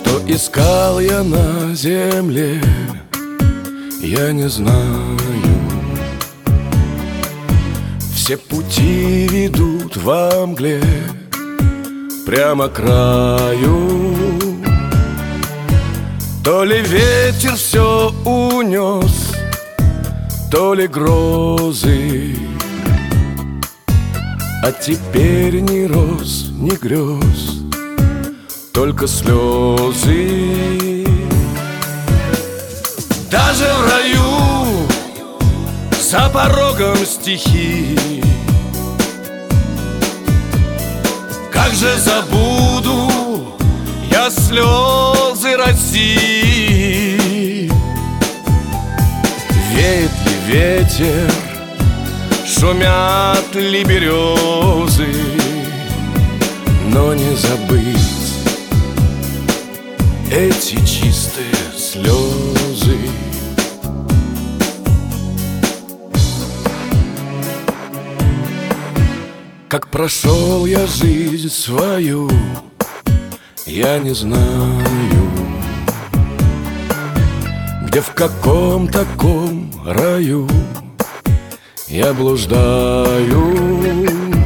Что искал я на земле, я не знаю. Все пути ведут во мгле прямо к краю. То ли ветер все унес, то ли грозы, а теперь ни роз, ни грез, только слезы. Даже в раю, за порогом стихи, как же забуду я слезы России. Веет ли ветер, шумят ли березы, но не забыть эти чистые слезы. Как прошел я жизнь свою, я не знаю, где в каком таком раю я блуждаю.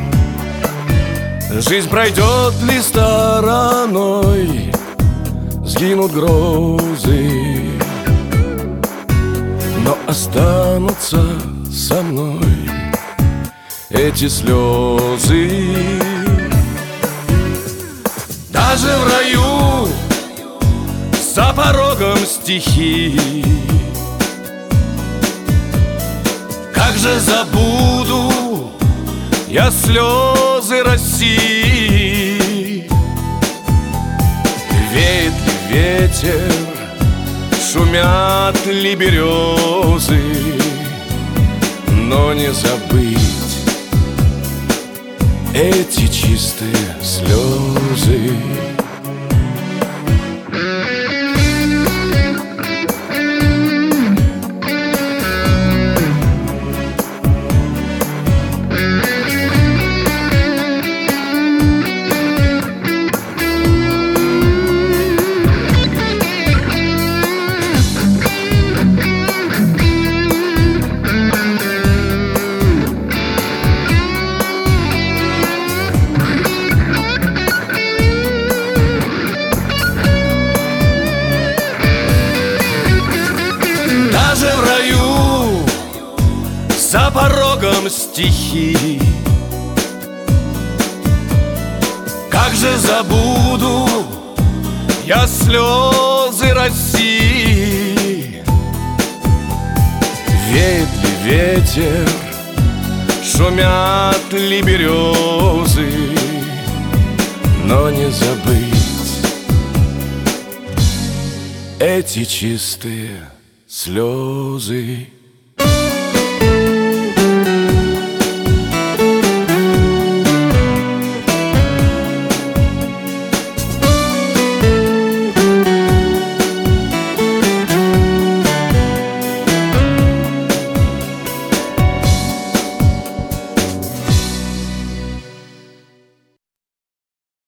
Жизнь пройдет ли стороной, сгинут грозы, но останутся со мной эти слезы. Даже в раю, за порогом стихи, как же забуду я слезы России. Веет ли ветер, шумят ли березы, но не забыть эти чистые слезы. Даже в раю, за порогом стихи, как же забуду я слезы России. Веет ли ветер, шумят ли березы, но не забыть эти чистые слезы.